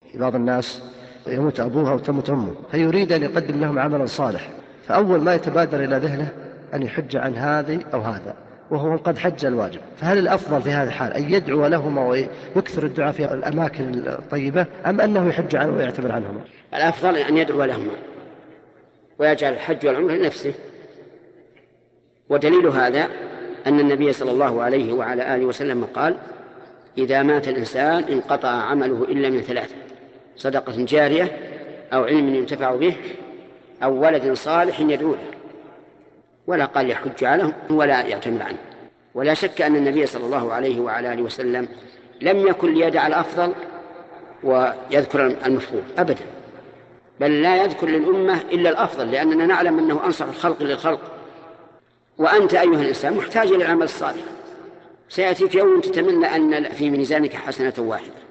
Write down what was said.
بعض الناس يموت أبوها وتموت أمه فيريد أن يقدم لهم عملا صالح، فأول ما يتبادر إلى ذهنه أن يحج عن هذه أو هذا وهو قد حج الواجب. فهل الأفضل في هذا الحال أن يدعو لهما ويكثر الدعاء في الأماكن الطيبة، أم أنه يحج عنه ويعتبر عنهما؟ الأفضل أن يدعو لهما ويجعل الحج والعمرة لنفسه. ودليل هذا أن النبي صلى الله عليه وعلى آله وسلم قال: إذا مات الإنسان انقطع عمله إلا من ثلاث: صدقة جارية، أو علم ينتفع به، أو ولد صالح يدعو له. ولا قال يحج عنه ولا يعتمر عنه. ولا شك أن النبي صلى الله عليه وعلى آله وسلم لم يكن ليدع الأفضل ويذكر المفضول أبدا، بل لا يذكر للأمة إلا الأفضل، لأننا نعلم أنه أنصح الخلق للخلق. وأنت أيها الإنسان محتاج إلى العمل الصالح. سيأتيك يوم تتمنى أن في ميزانك حسنة واحدة،